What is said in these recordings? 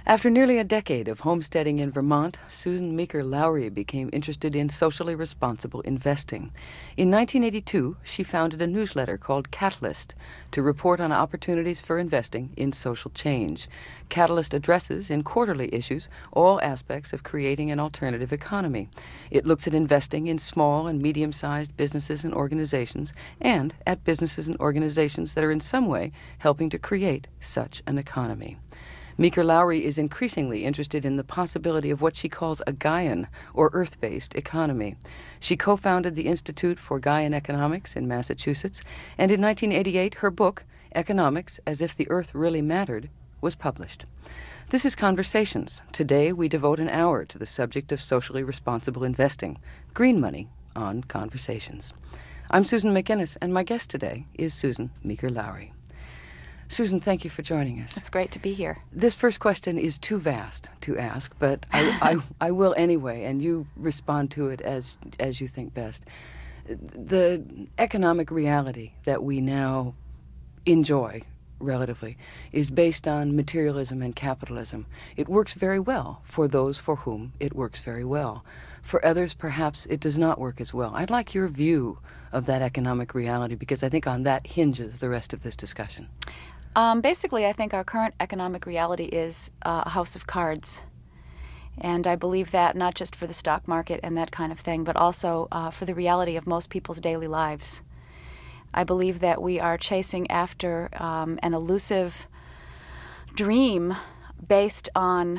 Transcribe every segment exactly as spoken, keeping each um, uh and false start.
After nearly a decade of homesteading in Vermont, Susan Meeker Lowry became interested in socially responsible investing. In nineteen eighty-two, she founded a newsletter called Catalyst to report on opportunities for investing in social change. Catalyst addresses, in quarterly issues, all aspects of creating an alternative economy. It looks at investing in small and medium-sized businesses and organizations, and at businesses and organizations that are in some way helping to create such an economy. Meeker Lowry is increasingly interested in the possibility of what she calls a Gaian, or Earth-based, economy. She co-founded the Institute for Gaian Economics in Massachusetts, and in nineteen eighty-eight, her book, Economics as If the Earth Really Mattered, was published. This is Conversations. Today, we devote an hour to the subject of socially responsible investing, green money, on Conversations. I'm Susan McInnes, and my guest today is Susan Meeker Lowry. Susan, thank you for joining us. It's great to be here. This first question is too vast to ask, but I, I, I will anyway, and you respond to it as, as you think best. The economic reality that we now enjoy, relatively, is based on materialism and capitalism. It works very well for those for whom it works very well. For others, perhaps it does not work as well. I'd like your view of that economic reality, because I think on that hinges the rest of this discussion. Um, basically, I think our current economic reality is uh, a house of cards. And I believe that not just for the stock market and that kind of thing, but also uh, for the reality of most people's daily lives. I believe that we are chasing after um, an elusive dream based on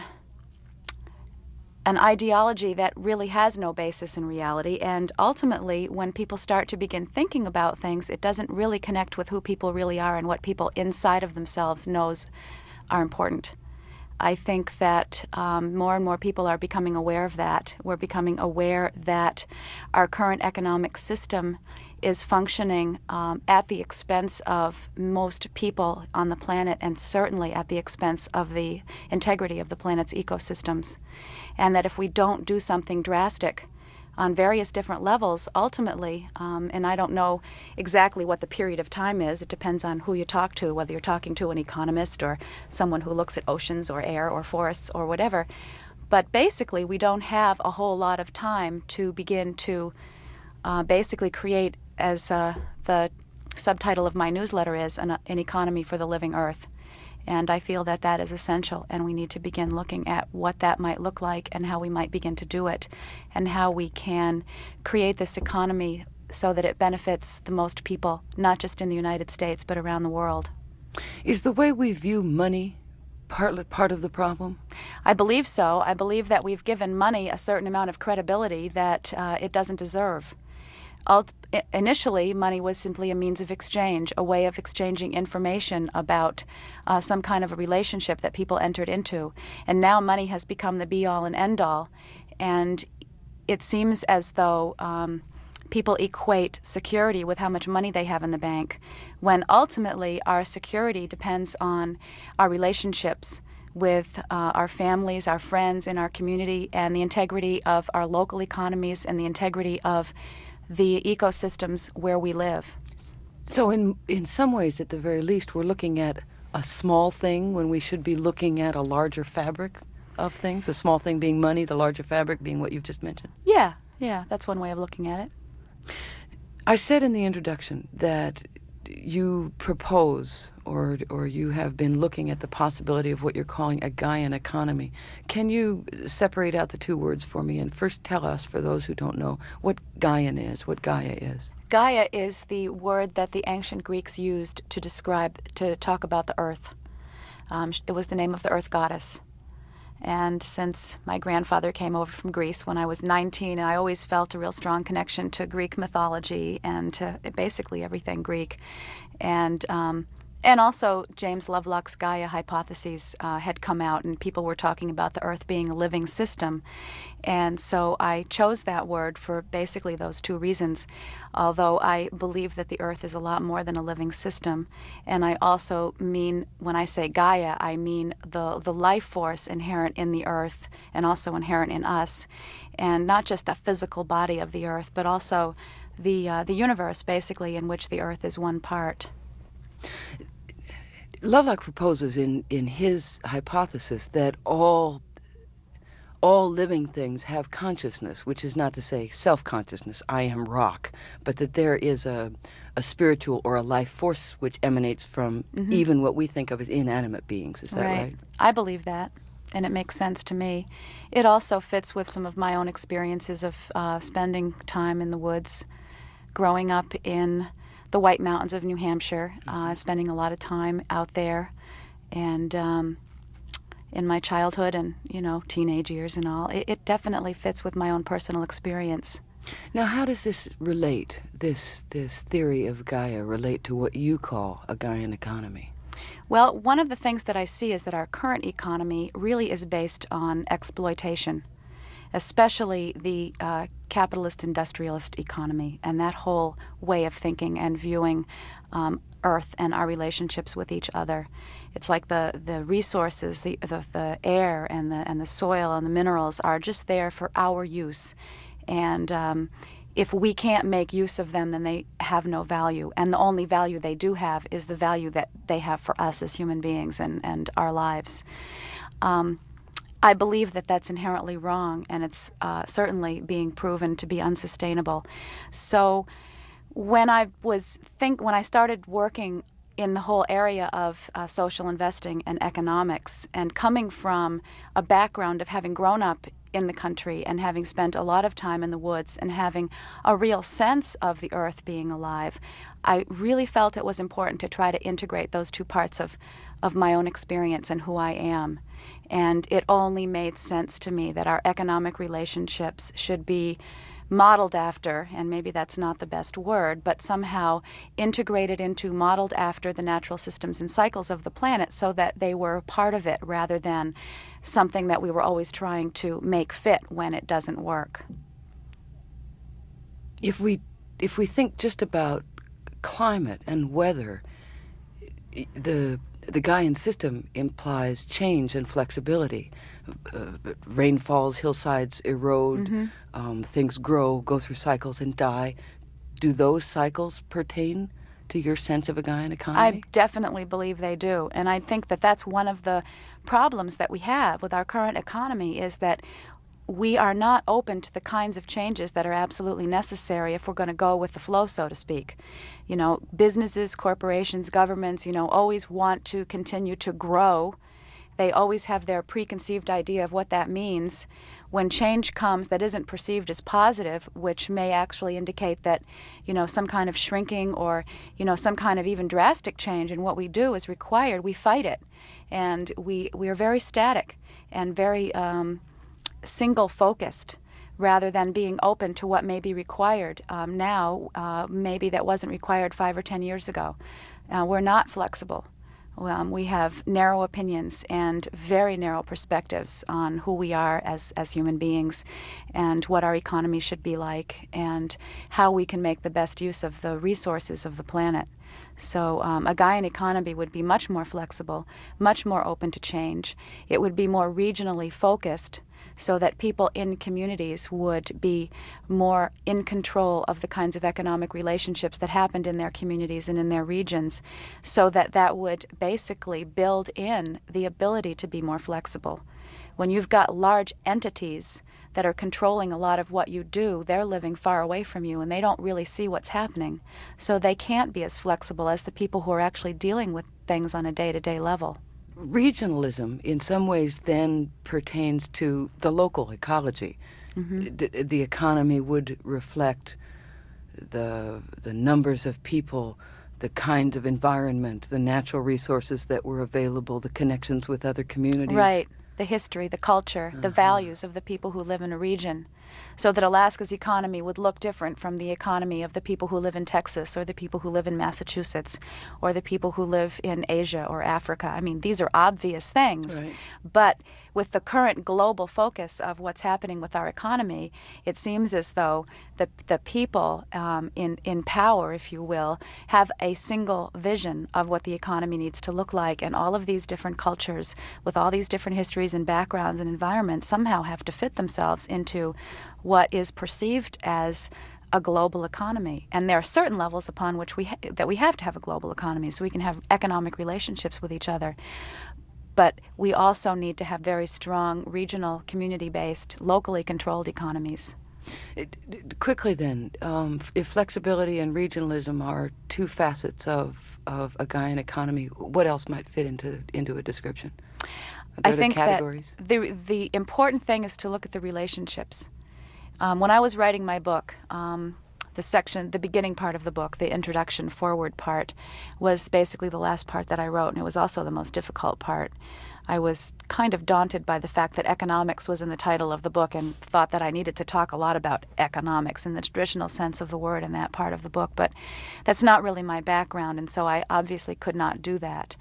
an ideology that really has no basis in reality, and ultimately, when people start to begin thinking about things, it doesn't really connect with who people really are and what people inside of themselves knows are important. I think that um, more and more people are becoming aware of that. We're becoming aware that our current economic system is functioning um, at the expense of most people on the planet, and certainly at the expense of the integrity of the planet's ecosystems. And that if we don't do something drastic on various different levels, ultimately, um, and I don't know exactly what the period of time is, it depends on who you talk to, whether you're talking to an economist or someone who looks at oceans or air or forests or whatever. But basically, we don't have a whole lot of time to begin to uh, basically create, as uh, the subtitle of my newsletter is, an, an economy for the living earth. And I feel that that is essential, and we need to begin looking at what that might look like and how we might begin to do it, and how we can create this economy so that it benefits the most people, not just in the United States, but around the world. Is the way we view money part, part of the problem? I believe so. I believe that we've given money a certain amount of credibility that uh, it doesn't deserve. Alt- initially, money was simply a means of exchange, a way of exchanging information about uh, some kind of a relationship that people entered into. And now money has become the be-all and end-all. And it seems as though um, people equate security with how much money they have in the bank, when ultimately our security depends on our relationships with uh, our families, our friends in our community, and the integrity of our local economies and the integrity of the ecosystems where we live. So in in some ways, at the very least, we're looking at a small thing when we should be looking at a larger fabric of things, the small thing being money, the larger fabric being what you've just mentioned. Yeah, yeah, that's one way of looking at it. I said in the introduction that you propose or or you have been looking at the possibility of what you're calling a Gaian economy. Can you separate out the two words for me and first tell us, for those who don't know, what Gaian is, what Gaia is? Gaia is the word that the ancient Greeks used to describe, to talk about the earth. Um, it was the name of the earth goddess. And since my grandfather came over from Greece when I was nineteen, I always felt a real strong connection to Greek mythology and to basically everything Greek. And um, and also James Lovelock's Gaia hypotheses uh, had come out, and people were talking about the Earth being a living system. And so I chose that word for basically those two reasons, although I believe that the Earth is a lot more than a living system. And I also mean, when I say Gaia, I mean the, the life force inherent in the Earth and also inherent in us, and not just the physical body of the Earth, but also the uh, the universe, basically, in which the Earth is one part. Lovelock proposes in, in his hypothesis that all all living things have consciousness, which is not to say self-consciousness, I am rock, but that there is a, a spiritual or a life force which emanates from mm-hmm. even what we think of as inanimate beings. Is that right? right? I believe that, and it makes sense to me. It also fits with some of my own experiences of uh, spending time in the woods, growing up in the White Mountains of New Hampshire, uh, spending a lot of time out there, and um, in my childhood and, you know, teenage years and all. It, it definitely fits with my own personal experience. Now, how does this relate, this this theory of Gaia, relate to what you call a Gaian economy? Well, one of the things that I see is that our current economy really is based on exploitation, especially the uh, capitalist industrialist economy and that whole way of thinking and viewing um, Earth and our relationships with each other. It's like the, the resources, the, the the air and the and the soil and the minerals are just there for our use, and um, if we can't make use of them, then they have no value. And the only value they do have is the value that they have for us as human beings and and our lives. Um, I believe that that's inherently wrong, and it's uh, certainly being proven to be unsustainable. So when I was think when I started working in the whole area of uh, social investing and economics, and coming from a background of having grown up in the country and having spent a lot of time in the woods and having a real sense of the earth being alive, I really felt it was important to try to integrate those two parts of, of my own experience and who I am. And it only made sense to me that our economic relationships should be modeled after, and maybe that's not the best word, but somehow integrated into, modeled after the natural systems and cycles of the planet so that they were part of it rather than something that we were always trying to make fit when it doesn't work. If we, if we think just about climate and weather, the the Gaian system implies change and flexibility. Uh, rain falls, hillsides erode, mm-hmm. um, things grow, go through cycles and die. Do those cycles pertain to your sense of a Gaian economy? I definitely believe they do. And I think that that's one of the problems that we have with our current economy, is that we are not open to the kinds of changes that are absolutely necessary if we're going to go with the flow, so to speak. You know, businesses, corporations, governments, you know, always want to continue to grow. They always have their preconceived idea of what that means. When change comes that isn't perceived as positive, which may actually indicate that, you know, some kind of shrinking or, you know, some kind of even drastic change in what we do is required, we fight it. And we, we are very static and very um, single-focused, rather than being open to what may be required um, now, uh, maybe that wasn't required five or ten years ago. Uh, we're not flexible. Um, we have narrow opinions and very narrow perspectives on who we are as, as human beings and what our economy should be like and how we can make the best use of the resources of the planet. So um, a Gaian economy would be much more flexible, much more open to change. It would be more regionally focused, so that people in communities would be more in control of the kinds of economic relationships that happened in their communities and in their regions, so that that would basically build in the ability to be more flexible. When you've got large entities that are controlling a lot of what you do, they're living far away from you and they don't really see what's happening. So they can't be as flexible as the people who are actually dealing with things on a day-to-day level. Regionalism, in some ways, then pertains to the local ecology. Mm-hmm. The, the economy would reflect the the numbers of people, the kind of environment, the natural resources that were available, the connections with other communities. Right. The history, the culture, uh-huh. the values of the people who live in a region. So that Alaska's economy would look different from the economy of the people who live in Texas or the people who live in Massachusetts or the people who live in Asia or Africa. I mean, these are obvious things. Right. But with the current global focus of what's happening with our economy, it seems as though the the people um, in, in power, if you will, have a single vision of what the economy needs to look like. And all of these different cultures with all these different histories and backgrounds and environments somehow have to fit themselves into what is perceived as a global economy. And there are certain levels upon which we ha- that we have to have a global economy so we can have economic relationships with each other. But we also need to have very strong regional, community-based, locally controlled economies. It, it, quickly then, um, if flexibility and regionalism are two facets of, of a Gaian economy, what else might fit into into a description? Are there I think categories? that the, the important thing is to look at the relationships. Um, when I was writing my book, um, the section, the beginning part of the book, the introduction forward part, was basically the last part that I wrote, and it was also the most difficult part. I was kind of daunted by the fact that economics was in the title of the book and thought that I needed to talk a lot about economics in the traditional sense of the word in that part of the book, but that's not really my background, and so I obviously could not do that.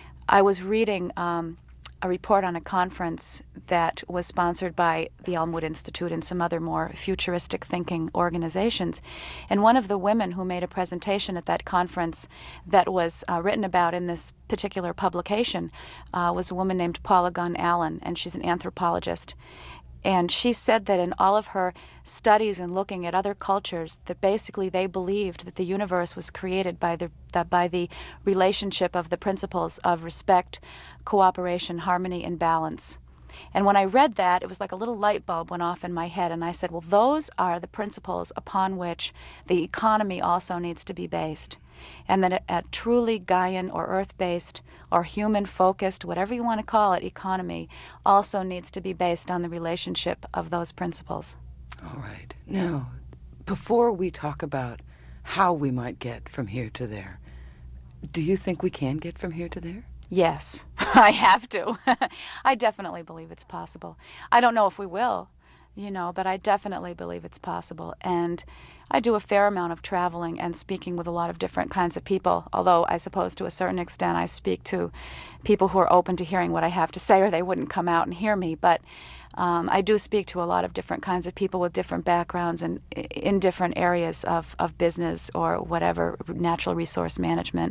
I was reading um, a report on a conference that was sponsored by the Elmwood Institute and some other more futuristic thinking organizations. And one of the women who made a presentation at that conference that was uh, written about in this particular publication uh, was a woman named Paula Gunn Allen, and she's an anthropologist. And she said that in all of her studies and looking at other cultures, that basically they believed that the universe was created by the, the by the relationship of the principles of respect, cooperation, harmony, and balance. And when I read that, it was like a little light bulb went off in my head, and I said, well, those are the principles upon which the economy also needs to be based. And that a, a truly Gaian or earth-based or human-focused, whatever you want to call it, economy also needs to be based on the relationship of those principles. All right. Now, before we talk about how we might get from here to there, do you think we can get from here to there? Yes, I have to. I definitely believe it's possible. I don't know if we will, you know, but I definitely believe it's possible. And I do a fair amount of traveling and speaking with a lot of different kinds of people, although I suppose to a certain extent I speak to people who are open to hearing what I have to say or they wouldn't come out and hear me. But um, I do speak to a lot of different kinds of people with different backgrounds and in different areas of, of business or whatever, natural resource management.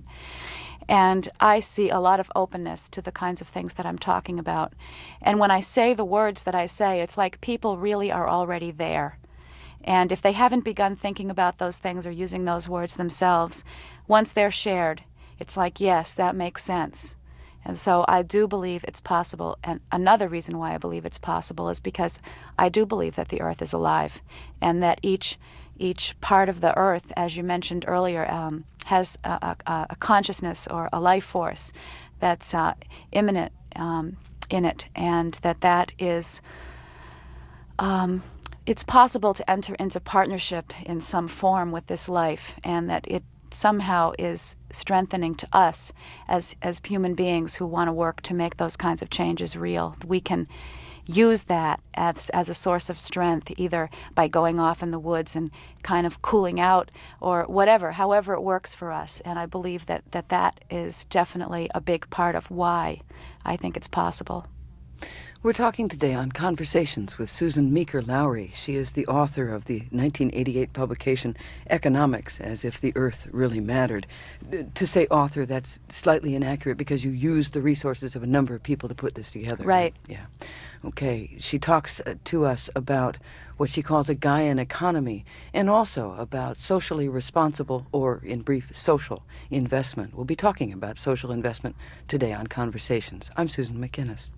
And I see a lot of openness to the kinds of things that I'm talking about. And when I say the words that I say, it's like people really are already there. And if they haven't begun thinking about those things or using those words themselves, once they're shared, it's like, yes, that makes sense. And so I do believe it's possible. And another reason why I believe it's possible is because I do believe that the earth is alive and that each each part of the earth, as you mentioned earlier, um, has a, a, a consciousness or a life force that's uh, immanent um, in it, and that that is, um, it's possible to enter into partnership in some form with this life, and that it somehow is strengthening to us as as human beings who want to work to make those kinds of changes real. We can use that as as a source of strength, either by going off in the woods and kind of cooling out or whatever, however it works for us. And I believe that that, that is definitely a big part of why I think it's possible. We're talking today on Conversations with Susan Meeker Lowry. She is the author of the nineteen eighty-eight publication Economics, as if the Earth really mattered. To say author, that's slightly inaccurate because you used the resources of a number of people to put this together. Right. Yeah. Okay. She talks uh, to us about what she calls a Gaian economy, and also about socially responsible, or in brief, social investment. We'll be talking about social investment today on Conversations. I'm Susan McInnes.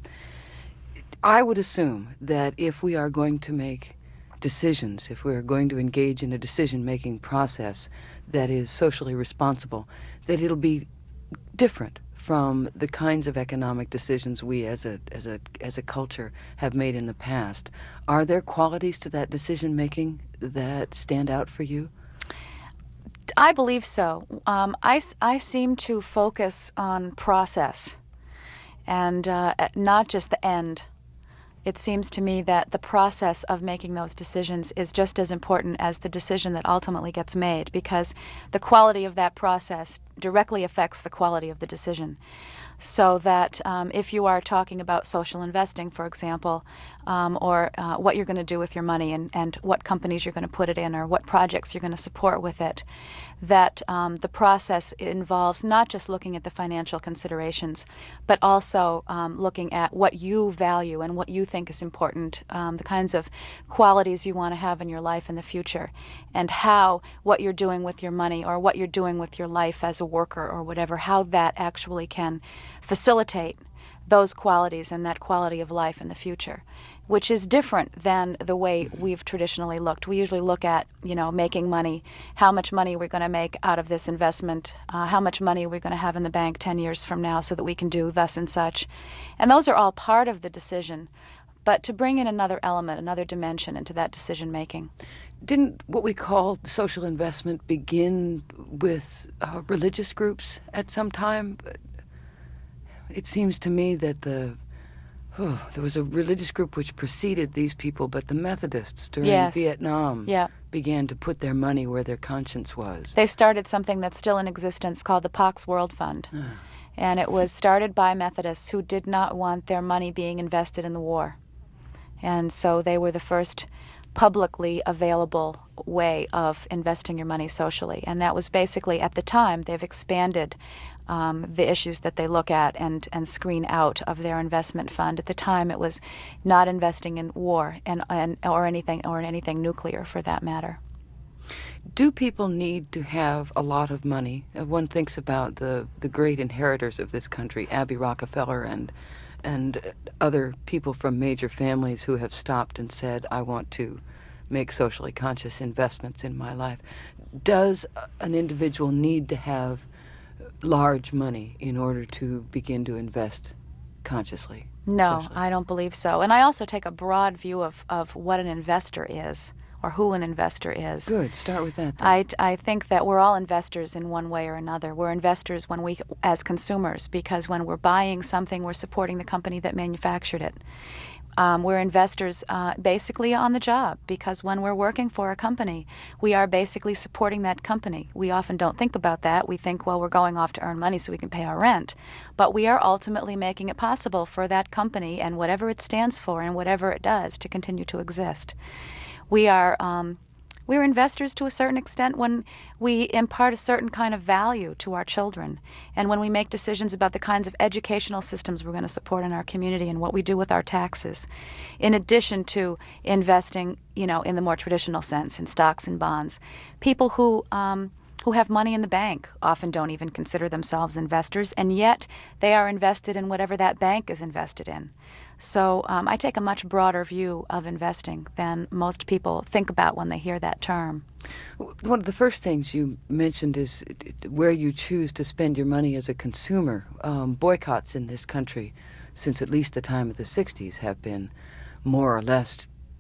I would assume that if we are going to make decisions, if we are going to engage in a decision-making process that is socially responsible, that it'll be different from the kinds of economic decisions we as a as a as a culture have made in the past. Are there qualities to that decision-making that stand out for you? I believe so. Um, I, I seem to focus on process and uh, not just the end. It seems to me that the process of making those decisions is just as important as the decision that ultimately gets made, because the quality of that process directly affects the quality of the decision. So that um, if you are talking about social investing, for example, um, or uh, what you're going to do with your money and, and what companies you're going to put it in or what projects you're going to support with it, that um, the process involves not just looking at the financial considerations, but also um, looking at what you value and what you think is important, um, the kinds of qualities you want to have in your life in the future, and how what you're doing with your money or what you're doing with your life as a worker or whatever, how that actually can facilitate those qualities and that quality of life in the future, which is different than the way we've traditionally looked. We usually look at, you know, making money, how much money we're going to make out of this investment, uh, how much money we're going to have in the bank ten years from now so that we can do thus and such. And those are all part of the decision. But to bring in another element, another dimension into that decision making. Didn't what we call social investment begin with uh, religious groups at some time? It seems to me that the oh, there was a religious group which preceded these people, but the Methodists during Yes. Vietnam Yeah. began to put their money where their conscience was. They started something that's still in existence called the Pax World Fund. Ah. And it was started by Methodists who did not want their money being invested in the war. And so they were the first publicly available way of investing your money socially. And that was basically, at the time, they've expanded um, the issues that they look at and, and screen out of their investment fund. At the time, it was not investing in war and, and or anything or anything nuclear, for that matter. Do people need to have a lot of money? Uh, One thinks about the, the great inheritors of this country, Abby Rockefeller and and other people from major families who have stopped and said, I want to make socially conscious investments in my life. Does an individual need to have large money in order to begin to invest consciously? No, socially? I don't believe so. And I also take a broad view of, of what an investor is, or who an investor is. Good. Start with that then. I, I think that we're all investors in one way or another. We're investors when we, as consumers, because when we're buying something, we're supporting the company that manufactured it. Um, we're investors uh, basically on the job, because when we're working for a company, we are basically supporting that company. We often don't think about that. We think, well, we're going off to earn money so we can pay our rent. But we are ultimately making it possible for that company and whatever it stands for and whatever it does to continue to exist. We are um, we're investors to a certain extent when we impart a certain kind of value to our children, and when we make decisions about the kinds of educational systems we're going to support in our community and what we do with our taxes, in addition to investing, you know, in the more traditional sense, in stocks and bonds. People who um, who have money in the bank often don't even consider themselves investors, and yet they are invested in whatever that bank is invested in. So um, I take a much broader view of investing than most people think about when they hear that term. One of the first things you mentioned is where you choose to spend your money as a consumer. Um, boycotts in this country, since at least the time of the sixties, have been more or less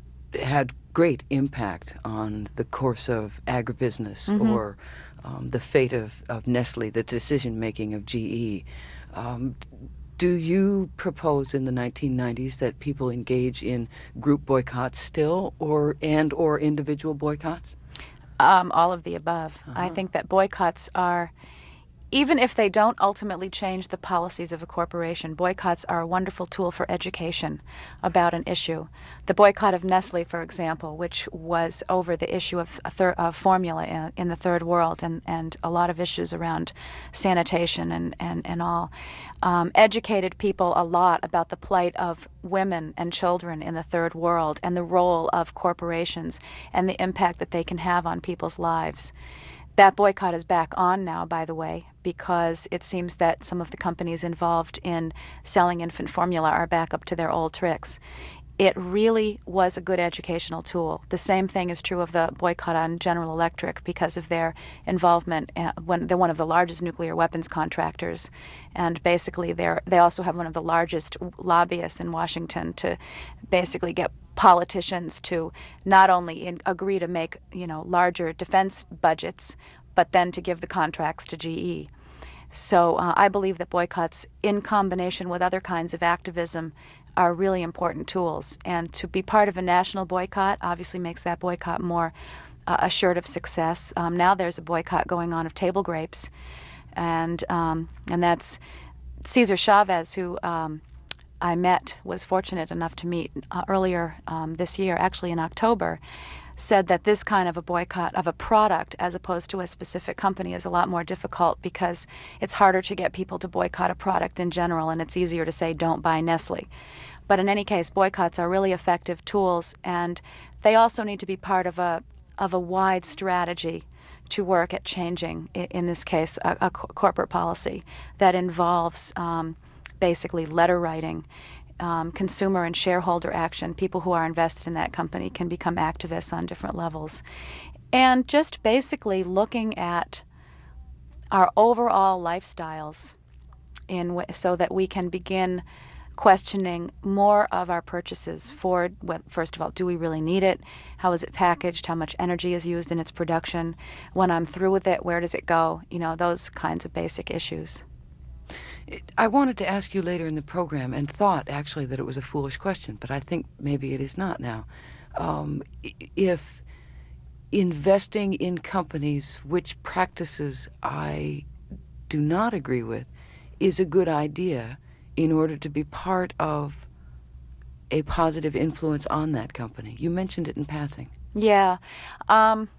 had great impact on the course of agribusiness Mm-hmm. or um, the fate of, of Nestle, the decision-making of G E. Um, do you propose in the nineteen nineties that people engage in group boycotts still, or and or individual boycotts? Um, all of the above. I Uh-huh. think that boycotts are, even if they don't ultimately change the policies of a corporation, boycotts are a wonderful tool for education about an issue. The boycott of Nestle, for example, which was over the issue of, a thir- of formula in, in the third world and, and a lot of issues around sanitation and, and, and all, um, educated people a lot about the plight of women and children in the third world and the role of corporations and the impact that they can have on people's lives. That boycott is back on now, by the way, because it seems that some of the companies involved in selling infant formula are back up to their old tricks. It really was a good educational tool. The same thing is true of the boycott on General Electric because of their involvement. Uh, when they're one of the largest nuclear weapons contractors, and basically they're, they also have one of the largest lobbyists in Washington to basically get politicians to not only in, agree to make, you know, larger defense budgets, but then to give the contracts to G E. So uh, I believe that boycotts, in combination with other kinds of activism, are really important tools. And to be part of a national boycott obviously makes that boycott more uh, assured of success. Um, now there's a boycott going on of table grapes and um, and that's Cesar Chavez, who um, I met, was fortunate enough to meet uh, earlier um, this year, actually in October, said that this kind of a boycott of a product as opposed to a specific company is a lot more difficult because it's harder to get people to boycott a product in general, and it's easier to say don't buy Nestle. But in any case, boycotts are really effective tools, and they also need to be part of a of a wide strategy to work at changing, in this case, a, a corporate policy that involves um, basically letter writing, um, consumer and shareholder action. People who are invested in that company can become activists on different levels. And just basically looking at our overall lifestyles in w- so that we can begin questioning more of our purchases for, well, first of all, do we really need it? How is it packaged? How much energy is used in its production? When I'm through with it, where does it go? You know, those kinds of basic issues. I wanted to ask you later in the program, and thought actually that it was a foolish question, but I think maybe it is not now. Um, if investing in companies which practices I do not agree with is a good idea in order to be part of a positive influence on that company. You mentioned it in passing. Yeah. Um,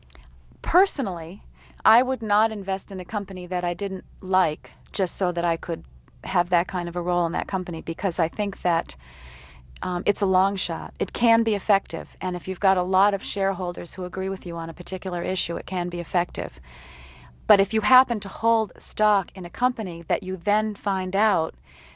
personally, I would not invest in a company that I didn't like just so that I could have that kind of a role in that company, because I think that um, it's a long shot. It can be effective, and if you've got a lot of shareholders who agree with you on a particular issue, it can be effective. But if you happen to hold stock in a company that you then find out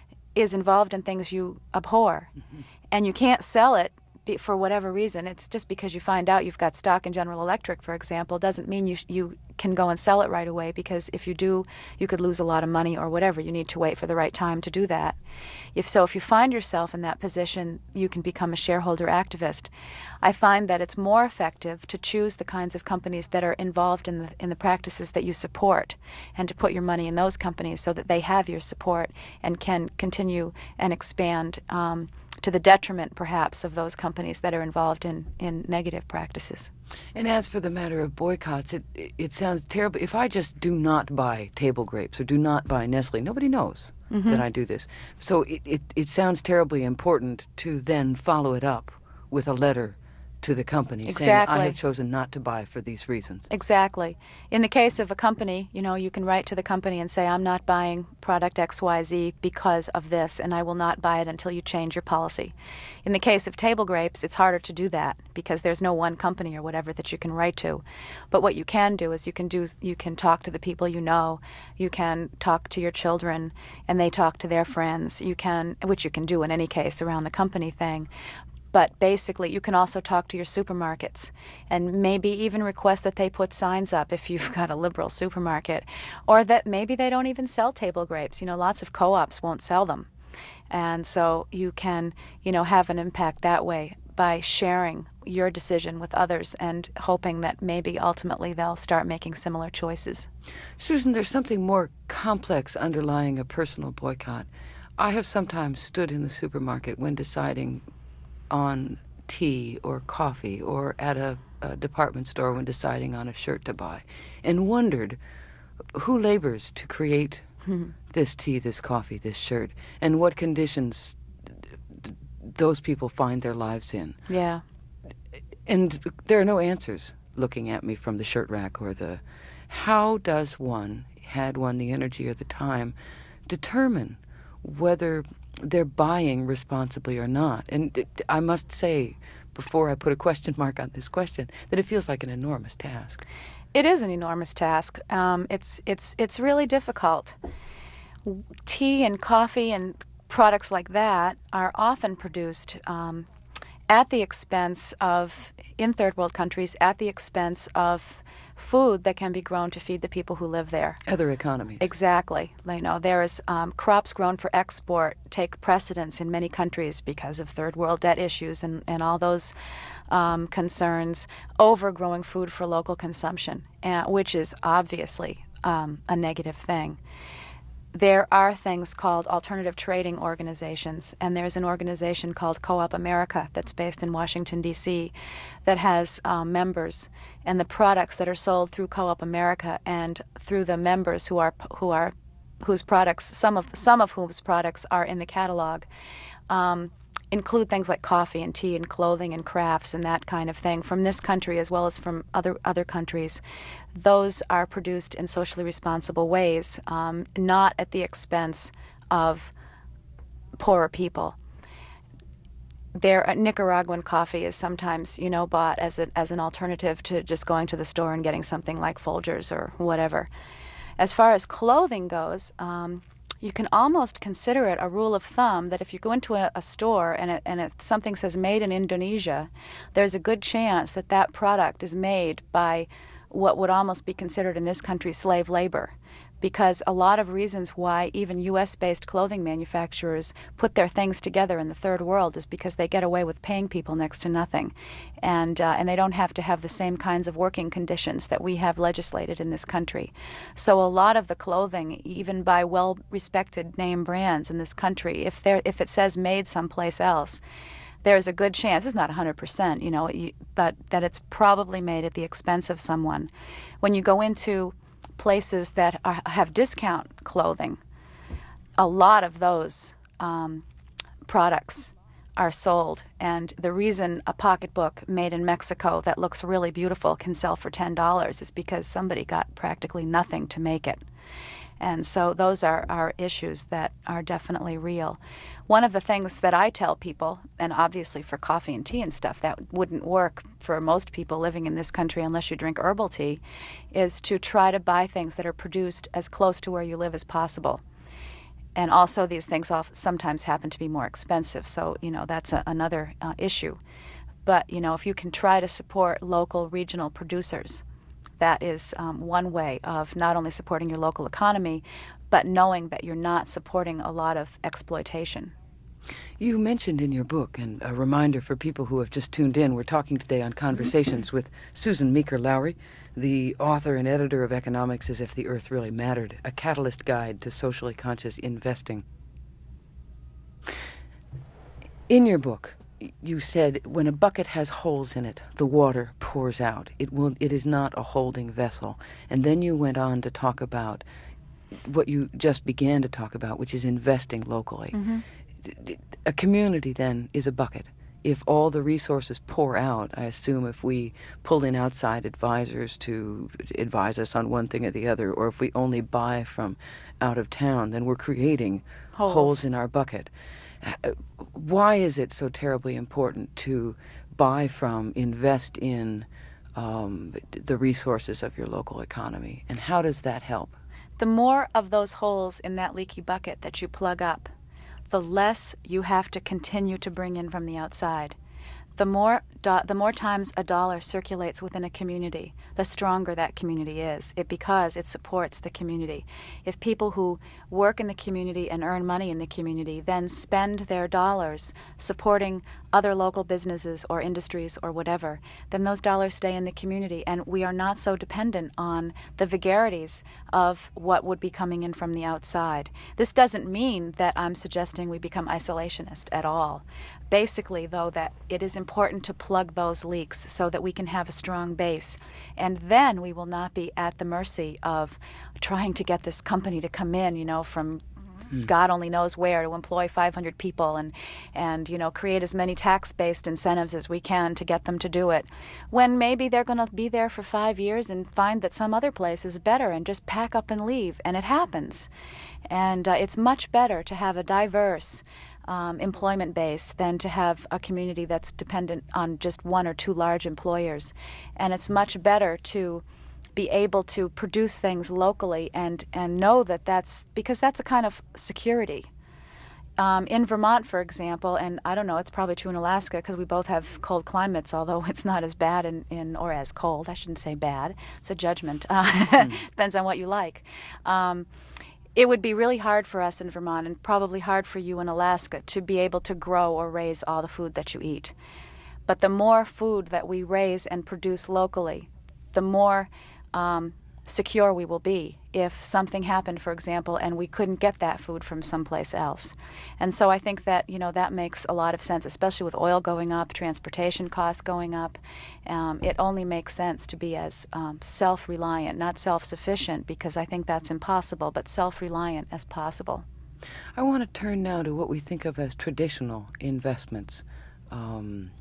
is involved in things you abhor, mm-hmm. and you can't sell it be, for whatever reason, it's just because you find out you've got stock in General Electric, for example, doesn't mean you you can go and sell it right away, because if you do, you could lose a lot of money or whatever. You need to wait for the right time to do that. If so, if you find yourself in that position, you can become a shareholder activist. I find that it's more effective to choose the kinds of companies that are involved in the in the practices that you support, and to put your money in those companies so that they have your support and can continue and expand, um, to the detriment, perhaps, of those companies that are involved in, in negative practices. And as for the matter of boycotts, it, it it sounds terrible. If I just do not buy table grapes or do not buy Nestle, nobody knows mm-hmm. that I do this. So it, it, it sounds terribly important to then follow it up with a letter to the company exactly. saying, I have chosen not to buy for these reasons. Exactly. In the case of a company, you know, you can write to the company and say, I'm not buying product X Y Z because of this, and I will not buy it until you change your policy. In the case of table grapes, it's harder to do that because there's no one company or whatever that you can write to. But what you can do is you can do you can talk to the people you know, you can talk to your children, and they talk to their friends. You can, which you can do in any case around the company thing. But basically, you can also talk to your supermarkets and maybe even request that they put signs up if you've got a liberal supermarket, or that maybe they don't even sell table grapes. You know, lots of co-ops won't sell them. And so you can, you know, have an impact that way by sharing your decision with others and hoping that maybe ultimately they'll start making similar choices. Susan, there's something more complex underlying a personal boycott. I have sometimes stood in the supermarket when deciding on tea or coffee, or at a, a department store when deciding on a shirt to buy, and wondered who labors to create hmm. this tea, this coffee, this shirt, and what conditions those people find their lives in. Yeah. And there are no answers looking at me from the shirt rack or the... How does one, had one the energy or the time, determine whether they're buying responsibly or not? And it, I must say, before I put a question mark on this question, that it feels like an enormous task. It is an enormous task. Um, it's it's it's really difficult. Tea and coffee and products like that are often produced um, at the expense of, in third world countries, at the expense of food that can be grown to feed the people who live there. Other economies. Exactly. You know, there is um, crops grown for export take precedence in many countries because of third world debt issues and, and all those um, concerns over growing food for local consumption, uh, which is obviously um, a negative thing. there are things called alternative trading organizations, and there's an organization called Co-op America that's based in Washington, D C, that has um, members, and the products that are sold through Co-op America and through the members who are who are whose products, some of some of whose products are in the catalog, um, include things like coffee and tea and clothing and crafts and that kind of thing from this country as well as from other other countries. Those are produced in socially responsible ways, um, not at the expense of poorer people. Their uh, Nicaraguan coffee is sometimes, you know, bought as a, as an alternative to just going to the store and getting something like Folgers or whatever. As far as clothing goes, um, you can almost consider it a rule of thumb that if you go into a, a store and, it, and it, something says made in Indonesia, there's a good chance that that product is made by what would almost be considered in this country slave labor. Because a lot of reasons why even U S-based clothing manufacturers put their things together in the third world is because they get away with paying people next to nothing. And, uh, and they don't have to have the same kinds of working conditions that we have legislated in this country. So a lot of the clothing, even by well-respected name brands in this country, if, they're, if it says made someplace else, there's a good chance, it's not one hundred percent, you know, you, but that it's probably made at the expense of someone. When you go into places that are, have discount clothing, a lot of those um, products are sold. And the reason a pocketbook made in Mexico that looks really beautiful can sell for ten dollars is because somebody got practically nothing to make it. And so those are, are issues that are definitely real. One of the things that I tell people, and obviously for coffee and tea and stuff, that wouldn't work for most people living in this country unless you drink herbal tea, is to try to buy things that are produced as close to where you live as possible. And also these things sometimes happen to be more expensive, so, you know, that's a, another uh, issue. But, you know, if you can try to support local, regional producers, that is um, one way of not only supporting your local economy, but knowing that you're not supporting a lot of exploitation. You mentioned in your book, and a reminder for people who have just tuned in, we're talking today on Conversations with Susan Meeker-Lowry, the author and editor of Economics as If the Earth Really Mattered, a catalyst guide to socially conscious investing. In your book, you said when a bucket has holes in it, the water pours out. It will. It is not a holding vessel. And then you went on to talk about what you just began to talk about, which is investing locally. Mm-hmm. A community, then, is a bucket. If all the resources pour out, I assume if we pull in outside advisors to advise us on one thing or the other, or if we only buy from out of town, then we're creating holes, holes in our bucket. Why is it so terribly important to buy from, invest in um, the resources of your local economy? And how does that help? The more of those holes in that leaky bucket that you plug up, the less you have to continue to bring in from the outside. The more do- the more times a dollar circulates within a community, the stronger that community is. It because it supports the community. If people who work in the community and earn money in the community then spend their dollars supporting other local businesses or industries or whatever, then those dollars stay in the community, and we are not so dependent on the vagaries of what would be coming in from the outside. This doesn't mean that I'm suggesting we become isolationist at all. Basically, though, that it is important to plug those leaks so that we can have a strong base, and then we will not be at the mercy of trying to get this company to come in, you know, from Mm. God only knows where, to employ five hundred people and, and you know, create as many tax-based incentives as we can to get them to do it, when maybe they're going to be there for five years and find that some other place is better and just pack up and leave, and it happens. And uh, it's much better to have a diverse um, employment base than to have a community that's dependent on just one or two large employers. And it's much better to be able to produce things locally and, and know that that's, because that's a kind of security. Um, in Vermont, for example, and I don't know, it's probably true in Alaska because we both have cold climates, although it's not as bad in, in or as cold, I shouldn't say bad, it's a judgment, uh, mm. Depends on what you like. Um, it would be really hard for us in Vermont, and probably hard for you in Alaska, to be able to grow or raise all the food that you eat. But the more food that we raise and produce locally, the more Um, secure we will be if something happened, for example, and we couldn't get that food from someplace else. And so I think that, you know, that makes a lot of sense, especially with oil going up, transportation costs going up. Um, it only makes sense to be as um, self-reliant, not self-sufficient, because I think that's impossible, but self-reliant as possible. I want to turn now to what we think of as traditional investments. Um,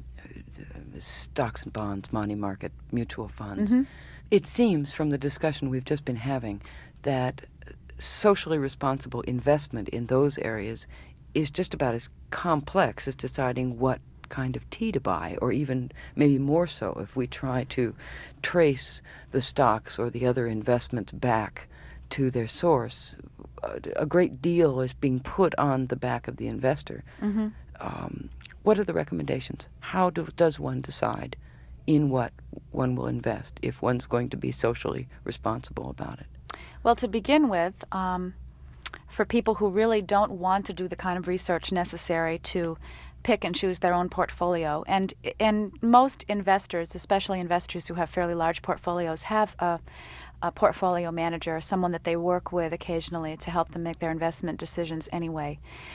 stocks and bonds, money market, mutual funds. Mm-hmm. It seems from the discussion we've just been having that socially responsible investment in those areas is just about as complex as deciding what kind of tea to buy, or even maybe more so if we try to trace the stocks or the other investments back to their source. A great deal is being put on the back of the investor. Mm-hmm. Um, what are the recommendations? How do, does one decide in what one will invest if one's going to be socially responsible about it? Well, to begin with, um, for people who really don't want to do the kind of research necessary to pick and choose their own portfolio, and and most investors, especially investors who have fairly large portfolios, have a, a portfolio manager, someone that they work with occasionally to help them make their investment decisions anyway.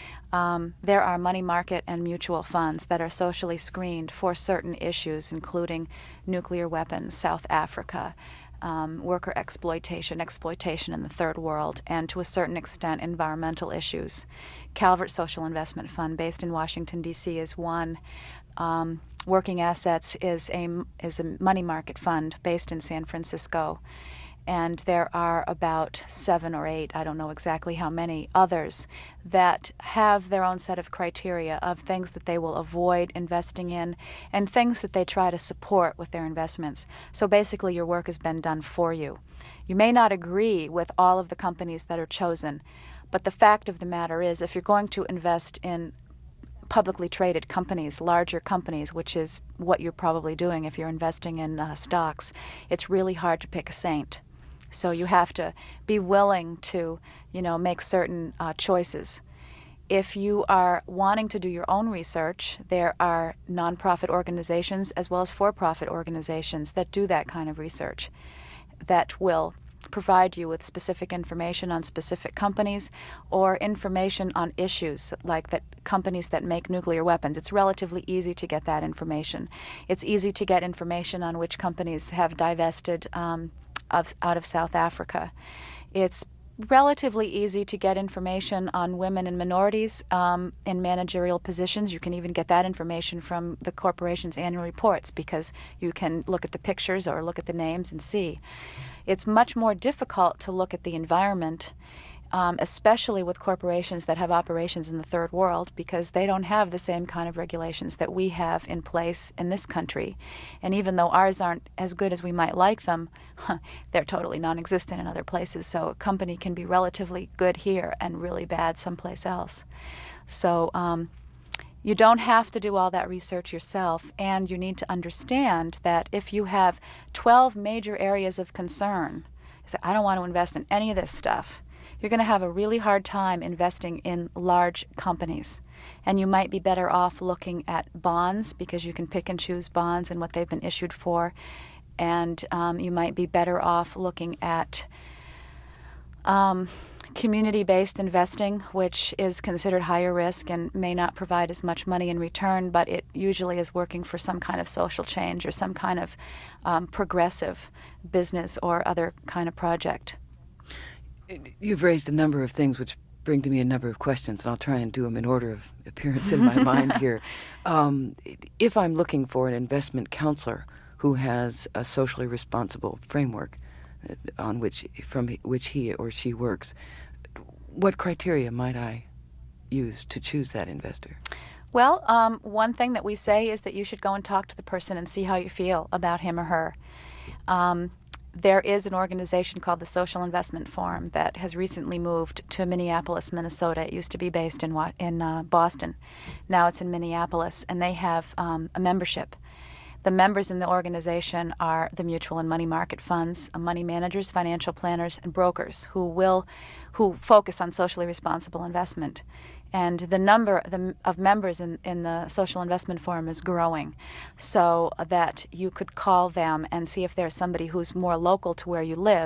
Um, there are money market and mutual funds that are socially screened for certain issues, including nuclear weapons, South Africa, um, worker exploitation, exploitation in the third world, and to a certain extent environmental issues. Calvert Social Investment Fund, based in Washington, D C, is one. Um, Working Assets is a, is a money market fund based in San Francisco. And there are about seven or eight, I don't know exactly how many, others that have their own set of criteria of things that they will avoid investing in and things that they try to support with their investments. So basically your work has been done for you. You may not agree with all of the companies that are chosen, but the fact of the matter is if you're going to invest in publicly traded companies, larger companies, which is what you're probably doing if you're investing in uh, stocks, it's really hard to pick a saint. So you have to be willing to, you know, make certain uh, choices. If you are wanting to do your own research, there are nonprofit organizations as well as for-profit organizations that do that kind of research that will provide you with specific information on specific companies or information on issues like that companies that make nuclear weapons. It's relatively easy to get that information. It's easy to get information on which companies have divested um, Of, out of South Africa. It's relatively easy to get information on women and minorities um, in managerial positions. You can even get that information from the corporation's annual reports because you can look at the pictures or look at the names and see. It's much more difficult to look at the environment, um, especially with corporations that have operations in the third world, because they don't have the same kind of regulations that we have in place in this country. And even though ours aren't as good as we might like them, they're totally non-existent in other places. So a company can be relatively good here and really bad someplace else. So um, you don't have to do all that research yourself, and you need to understand that if you have twelve major areas of concern, you say, I don't want to invest in any of this stuff, you're going to have a really hard time investing in large companies. And you might be better off looking at bonds because you can pick and choose bonds and what they've been issued for. And um, you might be better off looking at um, community-based investing, which is considered higher risk and may not provide as much money in return, but it usually is working for some kind of social change or some kind of um, progressive business or other kind of project. You've raised a number of things which bring to me a number of questions, and I'll try and do them in order of appearance in my mind here. Um, if I'm looking for an investment counselor who has a socially responsible framework on which from which he or she works, what criteria might I use to choose that investor? Well, um, one thing that we say is that you should go and talk to the person and see how you feel about him or her. Um, There is an organization called the Social Investment Forum that has recently moved to Minneapolis, Minnesota. It used to be based in in uh, Boston. Now it's in Minneapolis, and they have um, a membership. The members in the organization are the mutual and money market funds, uh, money managers, financial planners, and brokers who will, who focus on socially responsible investment. And the number the, of members in, in the Social Investment Forum is growing, so that you could call them and see if there's somebody who's more local to where you live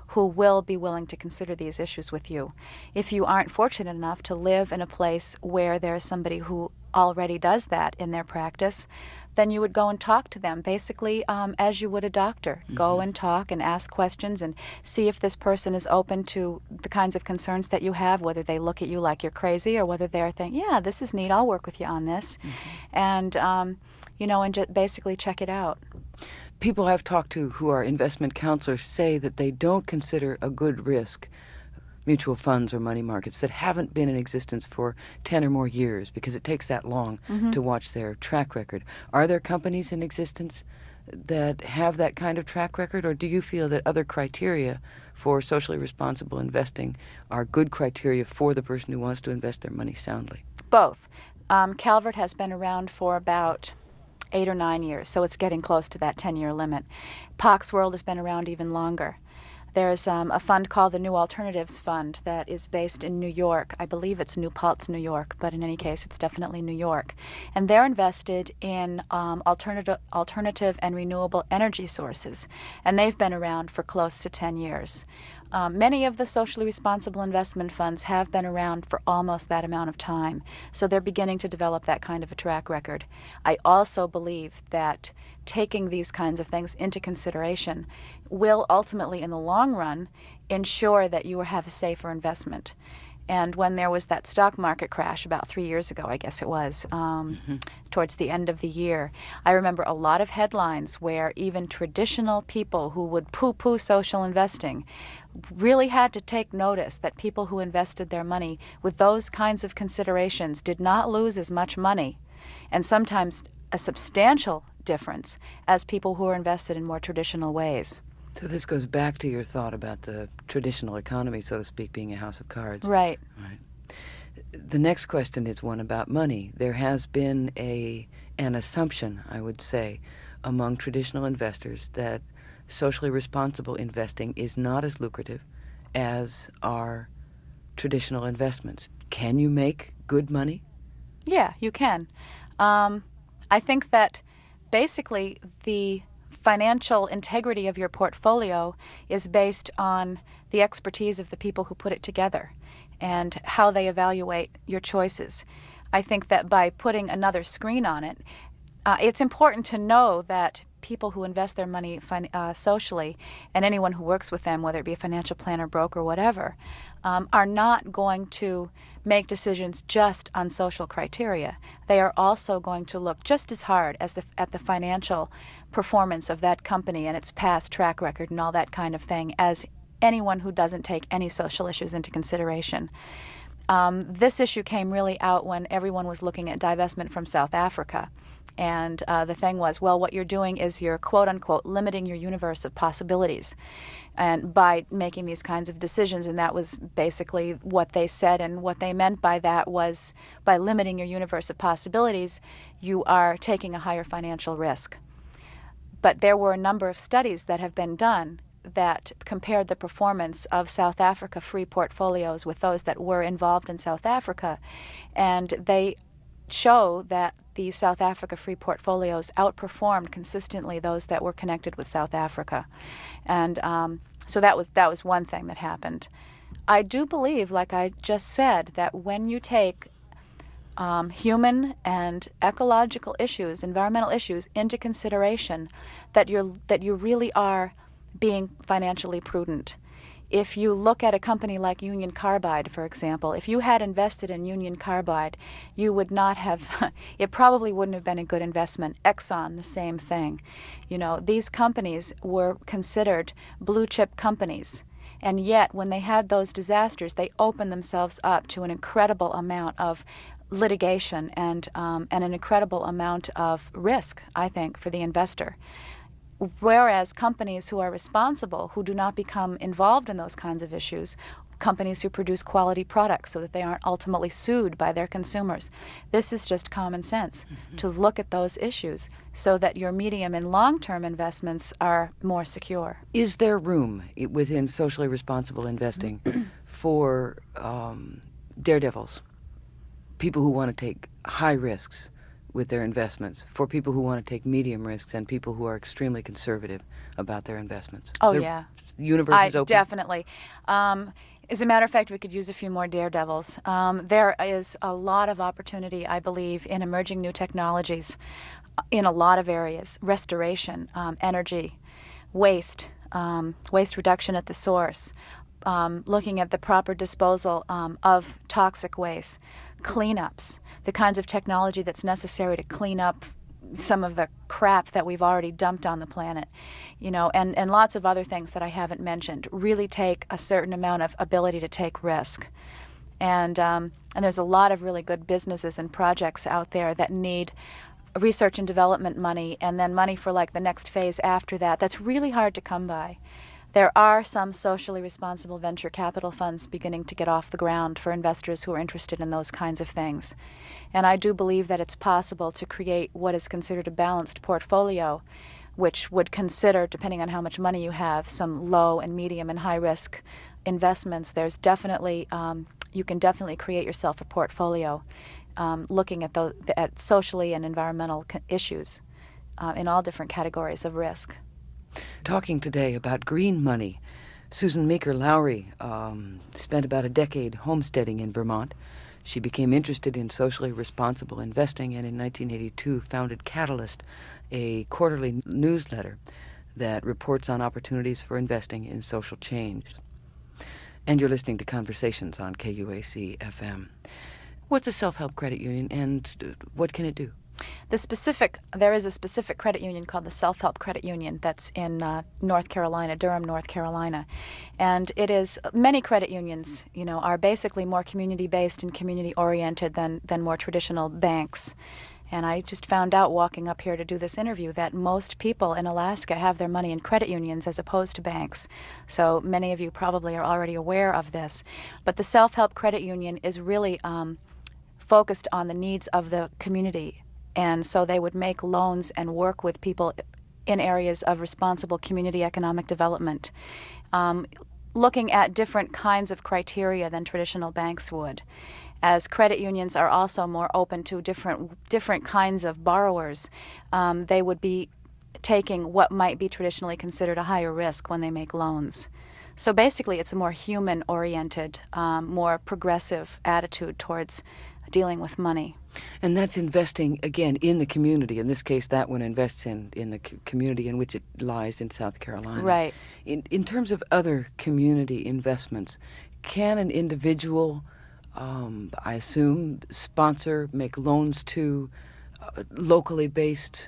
who will be willing to consider these issues with you. If you aren't fortunate enough to live in a place where there is somebody who already does that in their practice, then you would go and talk to them, basically um, as you would a doctor. Mm-hmm. Go and talk and ask questions and see if this person is open to the kinds of concerns that you have, whether they look at you like you're crazy or whether they're thinking, yeah, this is neat, I'll work with you on this. Mm-hmm. And, um, you know, and just basically check it out. People I've talked to who are investment counselors say that they don't consider a good risk mutual funds or money markets that haven't been in existence for ten or more years, because it takes that long mm-hmm. to watch their track record. Are there companies in existence that have that kind of track record, or do you feel that other criteria for socially responsible investing are good criteria for the person who wants to invest their money soundly? Both. Um, Calvert has been around for about eight or nine years, so it's getting close to that ten-year limit. Pox World has been around even longer. There's um, a fund called the New Alternatives Fund that is based in New York. I believe it's New Paltz, New York, but in any case, it's definitely New York. And they're invested in um, alternative, alternative and renewable energy sources, and they've been around for close to ten years. Um, many of the socially responsible investment funds have been around for almost that amount of time, so they're beginning to develop that kind of a track record. I also believe that taking these kinds of things into consideration will ultimately, in the long run, ensure that you have a safer investment. And when there was that stock market crash about three years ago, I guess it was, um, mm-hmm. towards the end of the year, I remember a lot of headlines where even traditional people who would poo-poo social investing really had to take notice that people who invested their money with those kinds of considerations did not lose as much money, and sometimes a substantial difference, as people who are invested in more traditional ways. So this goes back to your thought about the traditional economy, so to speak, being a house of cards. Right. Right. The next question is one about money. There has been a an assumption, I would say, among traditional investors that socially responsible investing is not as lucrative as are traditional investments. Can you make good money? Yeah, you can. Um, I think that basically the financial integrity of your portfolio is based on the expertise of the people who put it together and how they evaluate your choices. I think that by putting another screen on it, uh, it's important to know that people who invest their money fin- uh, socially, and anyone who works with them, whether it be a financial planner, broker, whatever, um, are not going to make decisions just on social criteria. They are also going to look just as hard as the, at the financial performance of that company and its past track record and all that kind of thing as anyone who doesn't take any social issues into consideration. Um, this issue came really out when everyone was looking at divestment from South Africa. And uh, the thing was, well, what you're doing is you're, quote unquote, limiting your universe of possibilities. And by making these kinds of decisions, and that was basically what they said, and what they meant by that was by limiting your universe of possibilities, you are taking a higher financial risk. But there were a number of studies that have been done that compared the performance of South Africa free portfolios with those that were involved in South Africa, and they show that the South Africa free portfolios outperformed consistently those that were connected with South Africa. And um, so that was that was one thing that happened. I do believe, like I just said, that when you take um, human and ecological issues, environmental issues into consideration, that you're that you really are being financially prudent. If you look at a company like Union Carbide, for example, if you had invested in Union Carbide, you would not have, it probably wouldn't have been a good investment. Exxon, the same thing. You know, these companies were considered blue chip companies. And yet, when they had those disasters, they opened themselves up to an incredible amount of litigation and, um, and an incredible amount of risk, I think, for the investor. Whereas companies who are responsible, who do not become involved in those kinds of issues, companies who produce quality products so that they aren't ultimately sued by their consumers. This is just common sense, mm-hmm. to look at those issues so that your medium and long-term investments are more secure. Is there room within socially responsible investing for um, daredevils, people who want to take high risks with their investments, for people who want to take medium risks and people who are extremely conservative about their investments? Oh, is there, yeah. The universe I is open. definitely. Um, as a matter of fact, we could use a few more daredevils. Um, there is a lot of opportunity, I believe, in emerging new technologies in a lot of areas: restoration, um, energy, waste, um, waste reduction at the source, um, looking at the proper disposal um, of toxic waste, cleanups, the kinds of technology that's necessary to clean up some of the crap that we've already dumped on the planet, you know, and, and lots of other things that I haven't mentioned really take a certain amount of ability to take risk. And, um, and there's a lot of really good businesses and projects out there that need research and development money and then money for like the next phase after that. That's really hard to come by. There are some socially responsible venture capital funds beginning to get off the ground for investors who are interested in those kinds of things. And I do believe that it's possible to create what is considered a balanced portfolio, which would consider, depending on how much money you have, some low and medium and high risk investments. There's definitely, um, you can definitely create yourself a portfolio um, looking at, those, at socially and environmental co- issues uh, in all different categories of risk. Talking today about green money, Susan Meeker Lowry um, spent about a decade homesteading in Vermont. She became interested in socially responsible investing and in nineteen eighty-two founded Catalyst, a quarterly newsletter that reports on opportunities for investing in social change. And you're listening to Conversations on K U A C F M. What's a self-help credit union and what can it do? The specific, there is a specific credit union called the Self-Help Credit Union that's in uh, North Carolina, Durham, North Carolina. And it is, many credit unions, you know, are basically more community-based and community-oriented than, than more traditional banks. And I just found out walking up here to do this interview that most people in Alaska have their money in credit unions as opposed to banks. So many of you probably are already aware of this. But the Self-Help Credit Union is really um, focused on the needs of the community. And so they would make loans and work with people in areas of responsible community economic development, um, looking at different kinds of criteria than traditional banks would. As credit unions are also more open to different different kinds of borrowers, um, they would be taking what might be traditionally considered a higher risk when they make loans. So basically, it's a more human-oriented, um, more progressive attitude towards dealing with money. And that's investing, again, in the community. In this case, that one invests in, in the c- community in which it lies in South Carolina. Right. In, in terms of other community investments, can an individual, um, I assume, sponsor, make loans to uh, locally based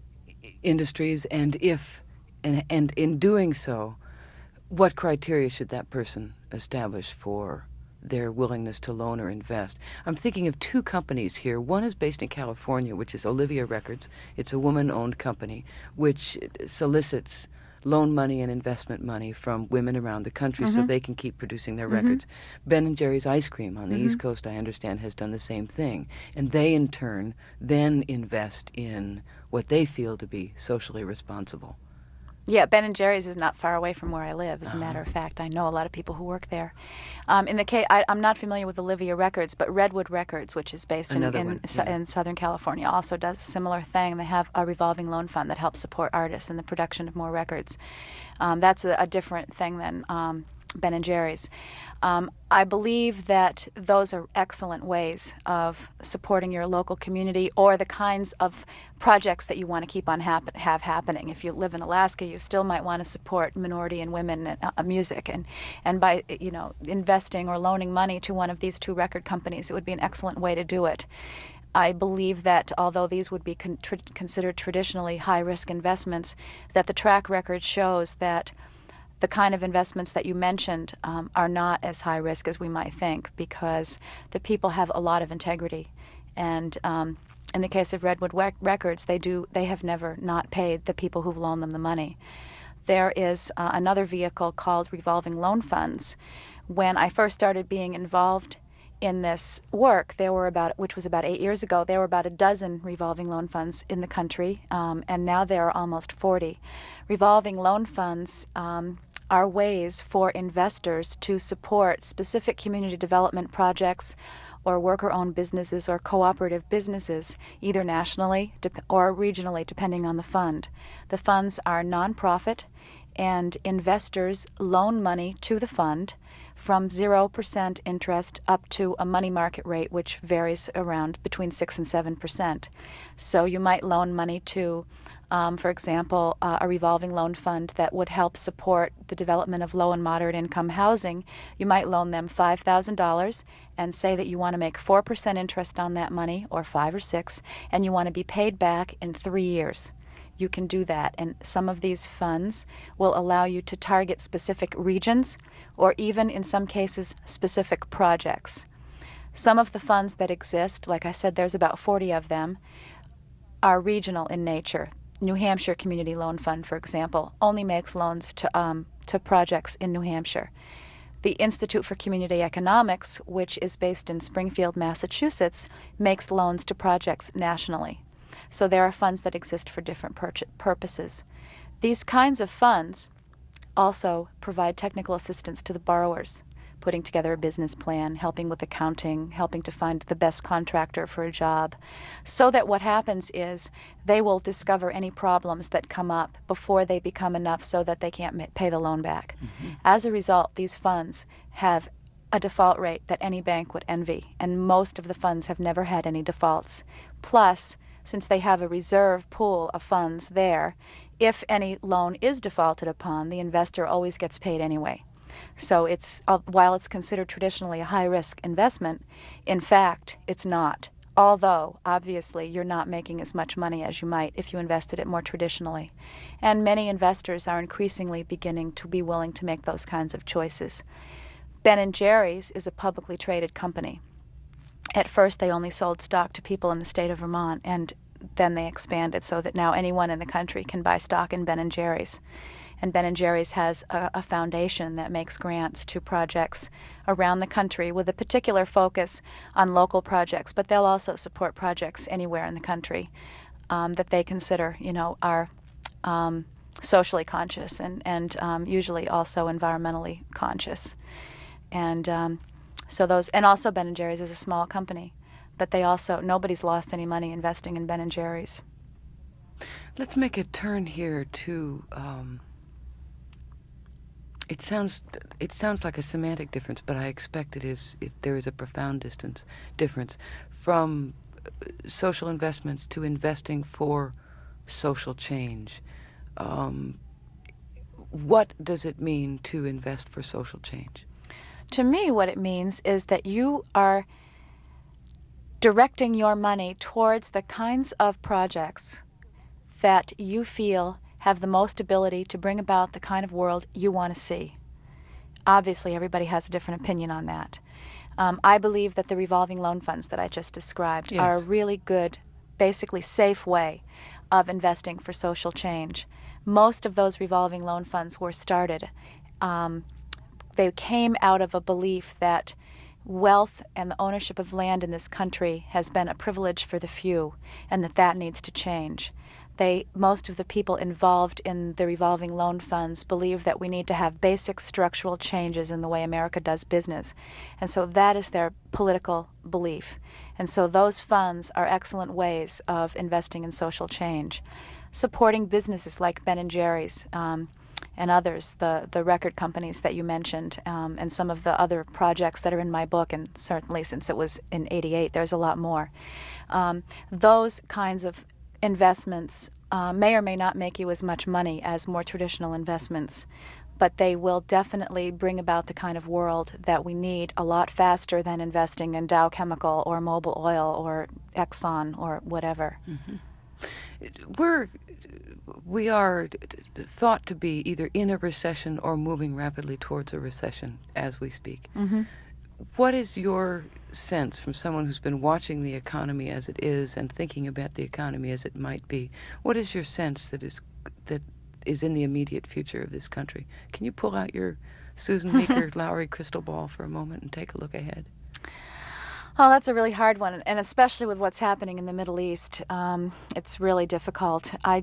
industries? And if, and, and in doing so, what criteria should that person establish for their willingness to loan or invest? I'm thinking of two companies here. One is based in California, which is Olivia Records. It's a woman-owned company which solicits loan money and investment money from women around the country mm-hmm. so they can keep producing their mm-hmm. records. Ben and Jerry's Ice Cream on the mm-hmm. East Coast, I understand, has done the same thing. And they, in turn, then invest in what they feel to be socially responsible. Yeah, Ben and Jerry's is not far away from where I live. As a matter of fact, I know a lot of people who work there. Um, in the case, I, I'm not familiar with Olivia Records, but Redwood Records, which is based in, in, yeah. in Southern California, also does a similar thing. They have a revolving loan fund that helps support artists in the production of more records. Um, that's a, a different thing than um, Ben and Jerry's. Um, I believe that those are excellent ways of supporting your local community or the kinds of projects that you want to keep on happen- have happening. If you live in Alaska, you still might want to support minority and women in, uh, music, and and by you know investing or loaning money to one of these two record companies, it would be an excellent way to do it. I believe that although these would be con- tr- considered traditionally high-risk investments, that the track record shows that the kind of investments that you mentioned um, are not as high risk as we might think, because the people have a lot of integrity. And um, in the case of Redwood Rec- Records, they do they have never not paid the people who've loaned them the money. There is uh, another vehicle called revolving loan funds. When I first started being involved in this work, there were about, which was about eight years ago, there were about a dozen revolving loan funds in the country, um, and now there are almost forty. Revolving loan funds um, are ways for investors to support specific community development projects or worker-owned businesses or cooperative businesses, either nationally or regionally, depending on the fund. The funds are nonprofit, and investors loan money to the fund from zero percent interest up to a money market rate, which varies around between six and seven percent. So you might loan money to, um, for example, uh, a revolving loan fund that would help support the development of low and moderate income housing. You might loan them five thousand dollars and say that you want to make four percent interest on that money, or five or six, and you want to be paid back in three years. You can do that, and some of these funds will allow you to target specific regions or even, in some cases, specific projects. Some of the funds that exist, like I said, there's about forty of them, are regional in nature. New Hampshire Community Loan Fund, for example, only makes loans to, um, to projects in New Hampshire. The Institute for Community Economics, which is based in Springfield, Massachusetts, makes loans to projects nationally. So there are funds that exist for different pur- purposes. These kinds of funds also provide technical assistance to the borrowers, putting together a business plan, helping with accounting, helping to find the best contractor for a job, so that what happens is they will discover any problems that come up before they become enough so that they can't ma- pay the loan back. Mm-hmm. As a result, these funds have a default rate that any bank would envy, and most of the funds have never had any defaults. Plus, since they have a reserve pool of funds there, if any loan is defaulted upon, the investor always gets paid anyway. So it's uh, while it's considered traditionally a high-risk investment, in fact, it's not. Although, obviously, you're not making as much money as you might if you invested it more traditionally. And many investors are increasingly beginning to be willing to make those kinds of choices. Ben and Jerry's is a publicly traded company. At first, they only sold stock to people in the state of Vermont, and then they expanded so that now anyone in the country can buy stock in Ben and Jerry's. And Ben and Jerry's has a, a foundation that makes grants to projects around the country with a particular focus on local projects, but they'll also support projects anywhere in the country um, that they consider, you know, are um, socially conscious and, and um, usually also environmentally conscious. And um, so those, and also Ben and Jerry's is a small company, but they also, nobody's lost any money investing in Ben and Jerry's. Let's make a turn here to, um, it sounds it sounds like a semantic difference, but I expect it is, it, there is a profound distance difference from social investments to investing for social change. Um, what does it mean to invest for social change? To me, what it means is that you are directing your money towards the kinds of projects that you feel have the most ability to bring about the kind of world you want to see. Obviously, everybody has a different opinion on that. Um, I believe that the revolving loan funds that I just described yes. are a really good, basically safe way of investing for social change. Most of those revolving loan funds were started. Um, they came out of a belief that wealth and the ownership of land in this country has been a privilege for the few, and that that needs to change. They, most of the people involved in the revolving loan funds believe that we need to have basic structural changes in the way America does business. And so that is their political belief. And so those funds are excellent ways of investing in social change. Supporting businesses like Ben and Jerry's um, and others, the, the record companies that you mentioned, um, and some of the other projects that are in my book, and certainly since it was in eighty-eight, there's a lot more. Um, those kinds of investments uh, may or may not make you as much money as more traditional investments, but they will definitely bring about the kind of world that we need a lot faster than investing in Dow Chemical or Mobil Oil or Exxon or whatever. Mm-hmm. We're, we are thought to be either in a recession or moving rapidly towards a recession as we speak. Mm-hmm. What is your sense from someone who's been watching the economy as it is and thinking about the economy as it might be? What is your sense that is that is in the immediate future of this country? Can you pull out your Susan Meeker Lowry crystal ball for a moment and take a look ahead? Oh, that's a really hard one, and especially with what's happening in the Middle East, um, it's really difficult. I,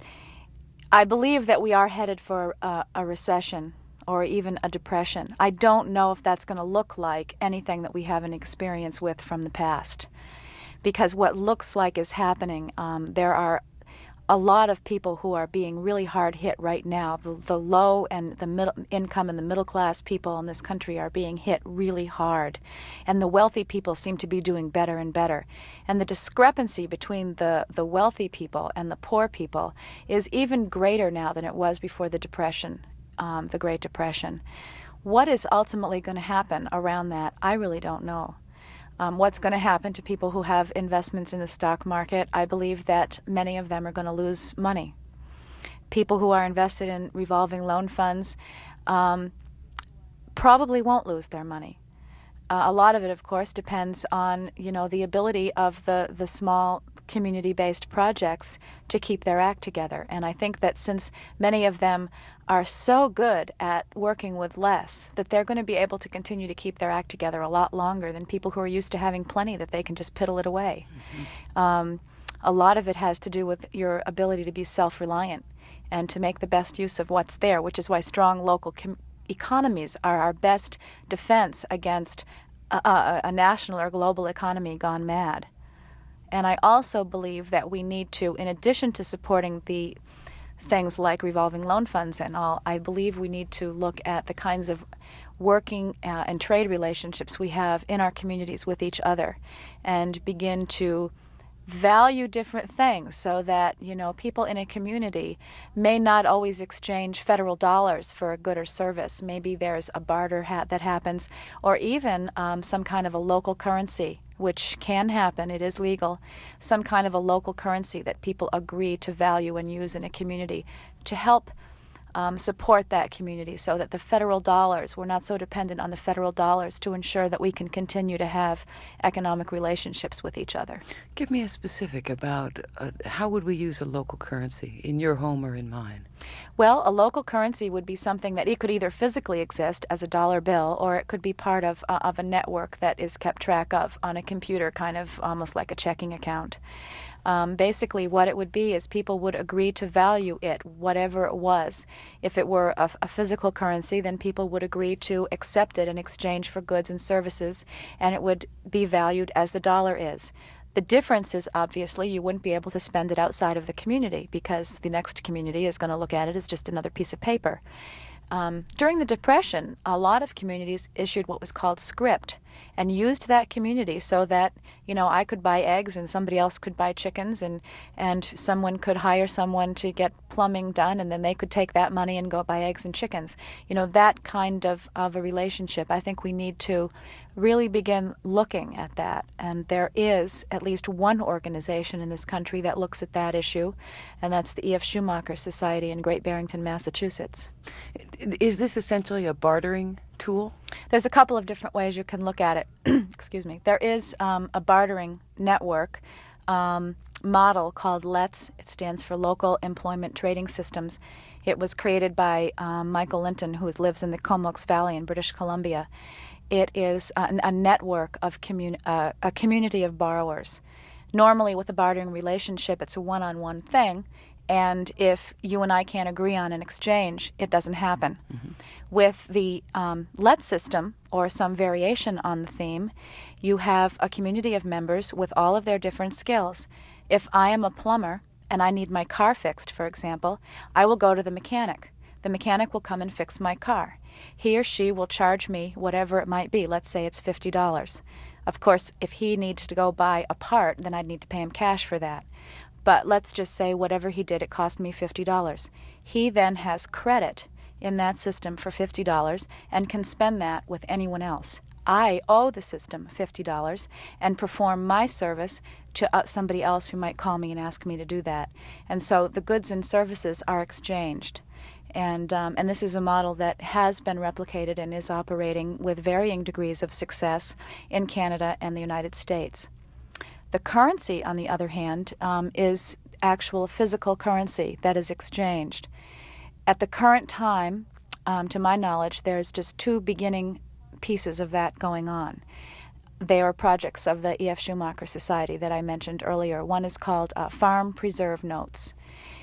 I believe that we are headed for a, a recession or even a depression. I don't know if that's going to look like anything that we haven't experienced with from the past, because what looks like is happening. Um, there are a lot of people who are being really hard hit right now. The, the low and the middle income and the middle class people in this country are being hit really hard. And the wealthy people seem to be doing better and better. And the discrepancy between the, the wealthy people and the poor people is even greater now than it was before the Depression, um, the Great Depression. What is ultimately going to happen around that, I really don't know. Um, what's going to happen to people who have investments in the stock market? I believe that many of them are going to lose money. People who are invested in revolving loan funds um, probably won't lose their money. Uh, a lot of it, of course, depends on, you know, the ability of the, the small community-based projects to keep their act together. And I think that since many of them are so good at working with less, that they're going to be able to continue to keep their act together a lot longer than people who are used to having plenty that they can just piddle it away. Mm-hmm. Um, a lot of it has to do with your ability to be self-reliant and to make the best use of what's there, which is why strong local com- economies are our best defense against a, a, a national or global economy gone mad. And I also believe that we need to, in addition to supporting the things like revolving loan funds and all, I believe we need to look at the kinds of working uh, and trade relationships we have in our communities with each other and begin to value different things so that, you know, people in a community may not always exchange federal dollars for a good or service. Maybe there's a barter hat that happens, or even um, some kind of a local currency, which can happen, it is legal, some kind of a local currency that people agree to value and use in a community to help Um, support that community so that the federal dollars, we're not so dependent on the federal dollars to ensure that we can continue to have economic relationships with each other. Give me a specific about uh, how would we use a local currency in your home or in mine? Well, a local currency would be something that it could either physically exist as a dollar bill, or it could be part of, uh, of a network that is kept track of on a computer, kind of almost like a checking account. Um, basically, what it would be is people would agree to value it, whatever it was. If it were a, a physical currency, then people would agree to accept it in exchange for goods and services, and it would be valued as the dollar is. The difference is, obviously, you wouldn't be able to spend it outside of the community because the next community is going to look at it as just another piece of paper. Um, during the Depression, a lot of communities issued what was called script and used that community so that, you know, I could buy eggs and somebody else could buy chickens, and, and someone could hire someone to get plumbing done, and then they could take that money and go buy eggs and chickens. You know, that kind of, of a relationship, I think we need to really begin looking at that. And there is at least one organization in this country that looks at that issue, and that's the E F Schumacher Society in Great Barrington, Massachusetts. Is this essentially a bartering tool? There's a couple of different ways you can look at it. Excuse me. There is um, a bartering network um, model called LETS. It stands for Local Employment Trading Systems. It was created by um, Michael Linton, who lives in the Comox Valley in British Columbia. It is a, a network of commun- uh, a community of borrowers. Normally, with a bartering relationship, it's a one-on-one thing, and if you and I can't agree on an exchange, it doesn't happen. Mm-hmm. With the um, LET system, or some variation on the theme, you have a community of members with all of their different skills. If I am a plumber and I need my car fixed, for example, I will go to the mechanic. The mechanic will come and fix my car. He or she will charge me whatever it might be. Let's say it's fifty dollars. Of course, if he needs to go buy a part, then I'd need to pay him cash for that. But let's just say whatever he did, it cost me fifty dollars. He then has credit in that system for fifty dollars and can spend that with anyone else. I owe the system fifty dollars and perform my service to uh, somebody else who might call me and ask me to do that. And so the goods and services are exchanged. And, um, and this is a model that has been replicated and is operating with varying degrees of success in Canada and the United States. The currency, on the other hand, um, is actual physical currency that is exchanged. At the current time, um, to my knowledge, there's just two beginning pieces of that going on. They are projects of the E F Schumacher Society that I mentioned earlier. One is called uh, Farm Preserve Notes.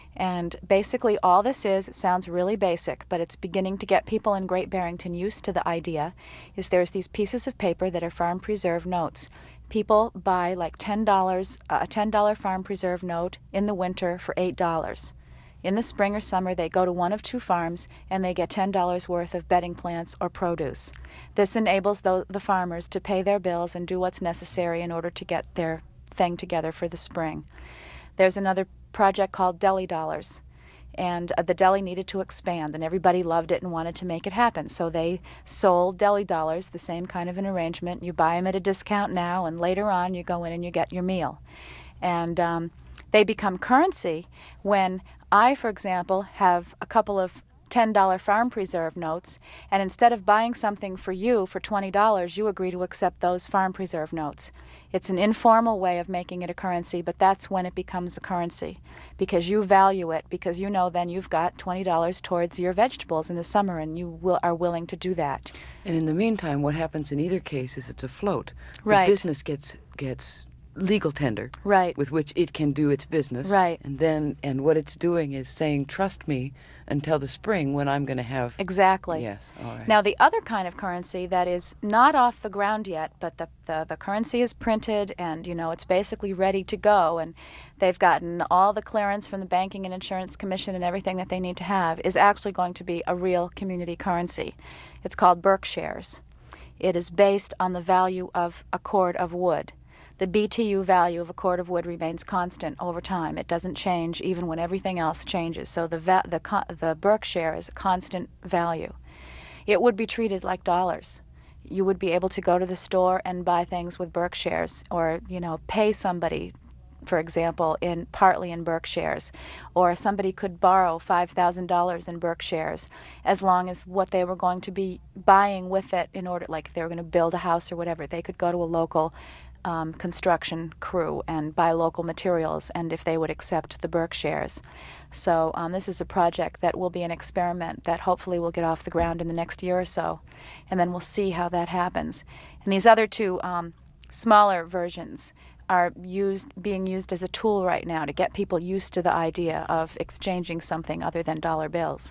And basically all this is, it sounds really basic, but it's beginning to get people in Great Barrington used to the idea, is there's these pieces of paper that are farm preserve notes. People buy like ten dollars, uh, a ten dollar farm preserve note in the winter for eight dollars. In the spring or summer, they go to one of two farms and they get ten dollars worth of bedding plants or produce. This enables the, the farmers to pay their bills and do what's necessary in order to get their thing together for the spring. There's another project called Deli Dollars, and uh, the deli needed to expand, and everybody loved it and wanted to make it happen. So they sold Deli Dollars, the same kind of an arrangement. You buy them at a discount now, and later on you go in and you get your meal. And um, they become currency when I, for example, have a couple of ten dollar farm preserve notes, and instead of buying something for you for twenty dollars, you agree to accept those farm preserve notes. It's an informal way of making it a currency, but that's when it becomes a currency, because you value it, because you know then you've got twenty dollars towards your vegetables in the summer, and you will, are willing to do that. And in the meantime, what happens in either case is it's a float. Right. The business gets gets legal tender, Right. with which it can do its business. Right. And then, and what it's doing is saying, trust me until the spring when I'm going to have... Exactly. Yes, all right. Now, the other kind of currency that is not off the ground yet, but the, the, the currency is printed and, you know, it's basically ready to go, and they've gotten all the clearance from the Banking and Insurance Commission and everything that they need to have, is actually going to be a real community currency. It's called Berkshares. It is based on the value of a cord of wood. The B T U value of a cord of wood remains constant over time. It doesn't change even when everything else changes. So the va- the co- the Berkshire is a constant value. It would be treated like dollars. You would be able to go to the store and buy things with Berkshires, or you know, pay somebody, for example, in partly in Berkshires, or somebody could borrow five thousand dollars in Berkshires, as long as what they were going to be buying with it, in order, like if they were going to build a house or whatever, they could go to a local Um, construction crew and buy local materials, and if they would accept the Berkshires. So um, this is a project that will be an experiment that hopefully will get off the ground in the next year or so, and then we'll see how that happens. And these other two um, smaller versions are used, being used as a tool right now to get people used to the idea of exchanging something other than dollar bills.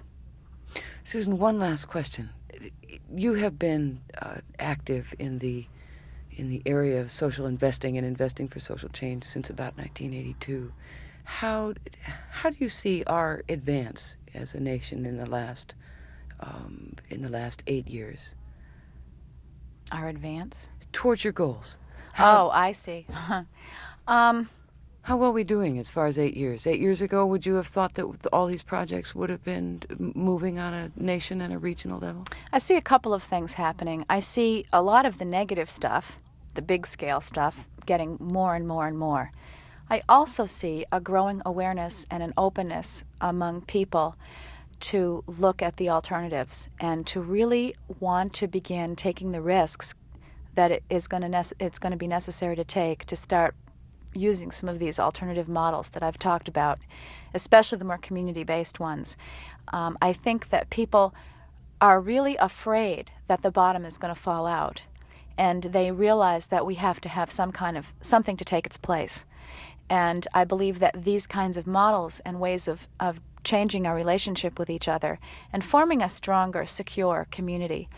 Susan, one last question. You have been uh, active in the in the area of social investing and investing for social change since about nineteen eighty-two. How how do you see our advance as a nation in the last um, in the last eight years? Our advance? Towards your goals. How, Oh, I see. um, how well are we doing as far as eight years? Eight years ago, would you have thought that all these projects would have been moving on a nation and a regional level? I see a couple of things happening. I see a lot of the negative stuff, the big scale stuff, getting more and more and more. I also see a growing awareness and an openness among people to look at the alternatives and to really want to begin taking the risks that it is going to nece- it's going to be necessary to take to start using some of these alternative models that I've talked about, especially the more community-based ones. Um, I think that people are really afraid that the bottom is going to fall out, and they realize that we have to have some kind of something to take its place. And I believe that these kinds of models and ways of, of changing our relationship with each other and forming a stronger, secure community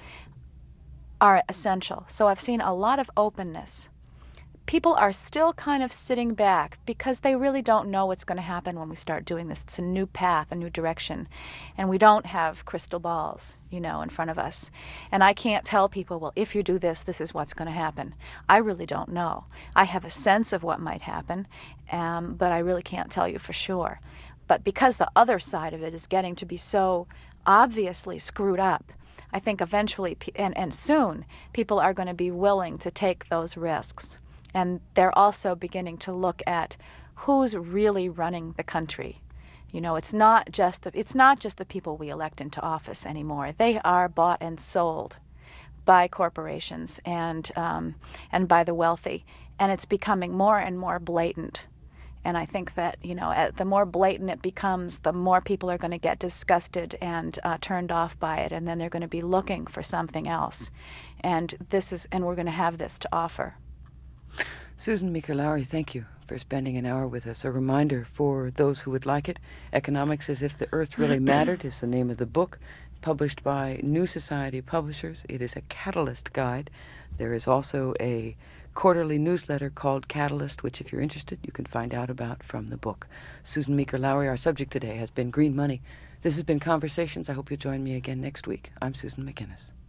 are essential. So I've seen a lot of openness. People are still kind of sitting back because they really don't know what's going to happen when we start doing this. It's a new path, a new direction, and we don't have crystal balls, you know, in front of us. And I can't tell people, well, if you do this, this is what's going to happen. I really don't know. I have a sense of what might happen, um, but I really can't tell you for sure. But because the other side of it is getting to be so obviously screwed up, I think eventually, and, and soon, people are going to be willing to take those risks. And they're also beginning to look at who's really running the country. You know, it's not just the, it's not just the people we elect into office anymore. They are bought and sold by corporations and um, and by the wealthy, and it's becoming more and more blatant. And I think that, you know, at, the more blatant it becomes, the more people are going to get disgusted and uh, turned off by it, and then they're going to be looking for something else. And this is, and we're going to have this to offer. Susan Meeker-Lowry, thank you for spending an hour with us. A reminder for those who would like it, Economics as If the Earth Really Mattered is the name of the book, published by New Society Publishers. It is a Catalyst guide. There is also a quarterly newsletter called Catalyst, which if you're interested, you can find out about from the book. Susan Meeker-Lowry, our subject today has been green money. This has been Conversations. I hope you'll join me again next week. I'm Susan McInnes.